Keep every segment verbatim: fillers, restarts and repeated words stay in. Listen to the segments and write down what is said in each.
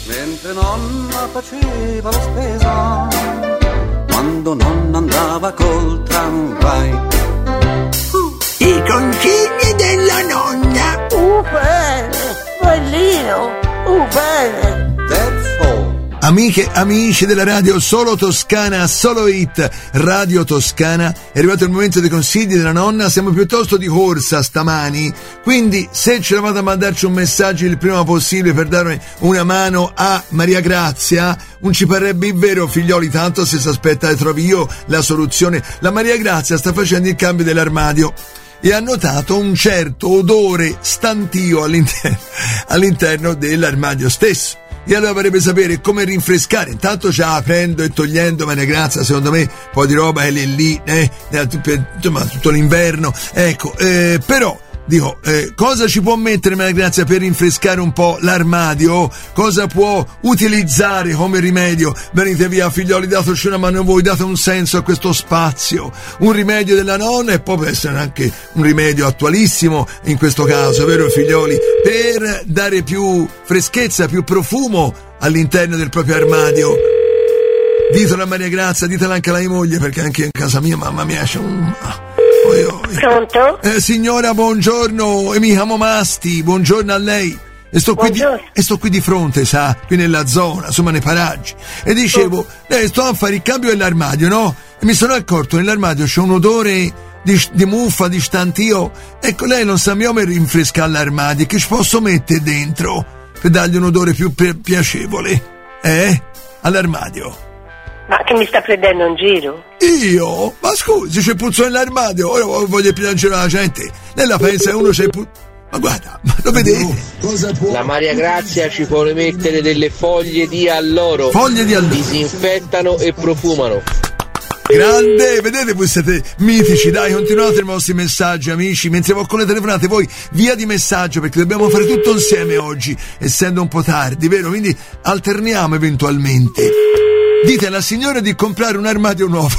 Mentre nonna faceva la spesa, quando nonna andava col tramvai. Uh, I consigli della nonna. Uh, bene, bellino, uh, bene. That's all. Amiche, amici della radio Solo Toscana, Solo Hit, Radio Toscana, è arrivato il momento dei consigli della nonna, siamo piuttosto di corsa stamani, quindi se ce la fate a mandarci un messaggio il prima possibile per dare una mano a Maria Grazia, non ci parrebbe il vero figlioli, tanto se si aspetta che trovi io la soluzione. La Maria Grazia sta facendo il cambio dell'armadio e ha notato un certo odore stantio all'interno, all'interno dell'armadio stesso. E allora vorrebbe sapere come rinfrescare. Intanto già aprendo e togliendo, Maria Grazia, secondo me un po' di roba è lì lì, eh, insomma tutto l'inverno, ecco, eh, però dico, eh, cosa ci può mettere Maria Grazia per rinfrescare un po' l'armadio? Cosa può utilizzare come rimedio? Venite via figlioli, dateci una mano voi, date un senso a questo spazio. Un rimedio della nonna e poi può essere anche un rimedio attualissimo in questo caso, vero figlioli? Per dare più freschezza, più profumo all'interno del proprio armadio. Ditelo a Maria Grazia, ditelo anche alla mia moglie, perché anche in casa mia, mamma mia, c'è un... Oi, oi. Pronto? Eh, signora, buongiorno, e mi chiamo Masti, buongiorno a lei. E sto, qui di, e sto qui di fronte, sa, qui nella zona, insomma nei paraggi. E dicevo, lei sto a fare il cambio dell'armadio, no? E mi sono accorto nell'armadio c'è un odore di, di muffa, di stantio. Ecco, lei non sa come rinfrescare l'armadio, che ci posso mettere dentro per dargli un odore più pi- piacevole, eh? All'armadio. Ma che mi sta prendendo in giro? Io? Ma scusi, c'è puzzo nell'armadio, ora voglio piangere la gente. Lei la pensa uno c'è puzzo. Ma guarda, ma lo vedete? La Maria Grazia ci può mettere delle foglie di alloro. Foglie di alloro. Disinfettano e profumano. Grande, vedete, voi siete mitici, dai, continuate i vostri messaggi, amici, mentre voi con le telefonate, voi via di messaggio, perché dobbiamo fare tutto insieme oggi, essendo un po' tardi, vero? Quindi alterniamo eventualmente. Dite alla signora di comprare un armadio nuovo.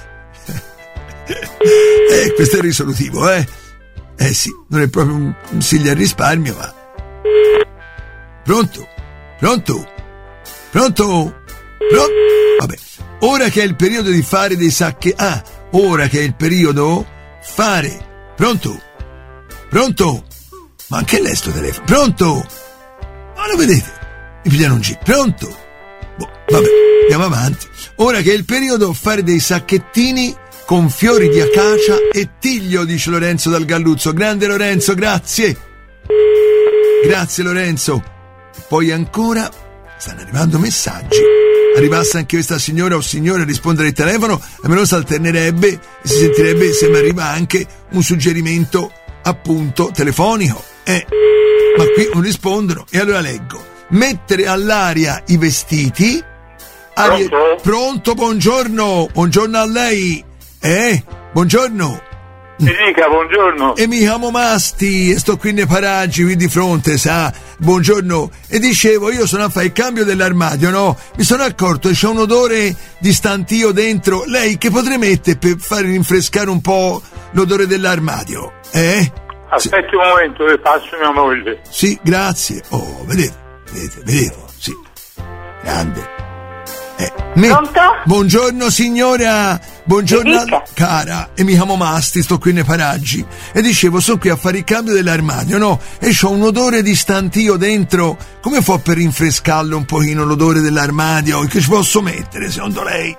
Eh, questo è risolutivo, eh? Eh sì, non è proprio un consiglio al risparmio, ma... Pronto? Pronto? Pronto? Pronto? Vabbè, ora che è il periodo di fare dei sacchi... Ah, ora che è il periodo... Fare... Pronto? Pronto? Ma anche lei sto telefono... Pronto? Ma lo vedete? Mi pigliano un G. Pronto? Boh, vabbè, andiamo avanti. Ora che è il periodo, fare dei sacchettini con fiori di acacia e tiglio, dice Lorenzo dal Galluzzo. Grande Lorenzo, grazie. Grazie Lorenzo. E poi ancora stanno arrivando messaggi. Arrivasse anche questa signora o signore a rispondere al telefono, almeno si alternerebbe e si sentirebbe se mi arriva anche un suggerimento appunto telefonico. Eh, ma qui non rispondono e allora leggo. Mettere all'aria i vestiti. Aria... Pronto? Pronto, buongiorno. Buongiorno a lei. Eh, buongiorno. Mi dica, buongiorno. E mi chiamo Masti e sto qui nei paraggi, qui di fronte, sa. Buongiorno. E dicevo, io sono a fare il cambio dell'armadio, no? Mi sono accorto che c'è un odore di stantio dentro. Lei che potrei mettere per far rinfrescare un po' l'odore dell'armadio? Eh? Aspetti sì. Un momento che passo mia moglie. Sì, grazie. Oh, vedete, vedete, vedete, sì. Grande. Eh, me... Pronto? Buongiorno signora, buongiorno cara, e mi chiamo Masti, sto qui nei paraggi e dicevo, sono qui a fare il cambio dell'armadio, no? E c'ho un odore di stantio dentro, come fa per rinfrescarlo un pochino l'odore dell'armadio? Che ci posso mettere secondo lei?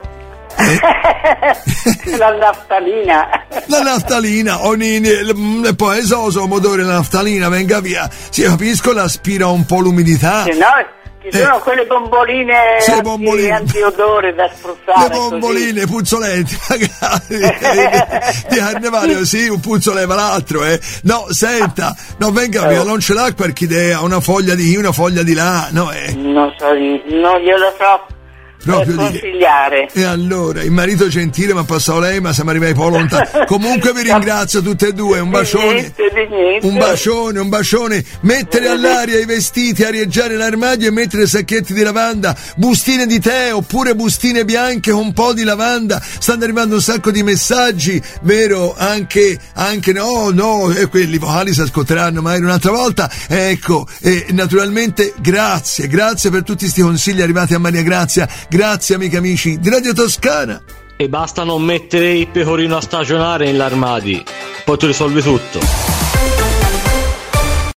Eh? La naftalina. La naftalina, oh nini, e poi so, so, odore la naftalina, venga via, sì, capisco, l'aspira un po' l'umidità. Sì, no? Ci sono eh, quelle bomboline, sì, anti, bomboline antiodore da spruzzare. Le bomboline, così. Puzzolenti, magari di carnevale, sì, un puzzo leva l'altro, eh. No, senta, no, venga via, non ce l'ha qualche idea, una foglia di qui, una foglia di là, no, eh. Non so, non glielo so. proprio consigliare. E allora, il marito gentile mi ha passato lei, ma siamo arrivati un po' lontano. Comunque vi ringrazio tutte e due, un bacione. Di niente, di niente. Un bacione, un bacione. Mettere all'aria i vestiti, arieggiare l'armadio e mettere sacchetti di lavanda, bustine di tè oppure bustine bianche con un po' di lavanda. Stanno arrivando un sacco di messaggi, vero? Anche, anche no, no, e quelli vocali si ascolteranno magari un'altra volta. Ecco, e naturalmente grazie, grazie per tutti sti consigli arrivati a Maria Grazia. Grazie amiche e amici di Radio Toscana. E basta non mettere il pecorino a stagionare nell'armadio, poi tu risolvi tutto.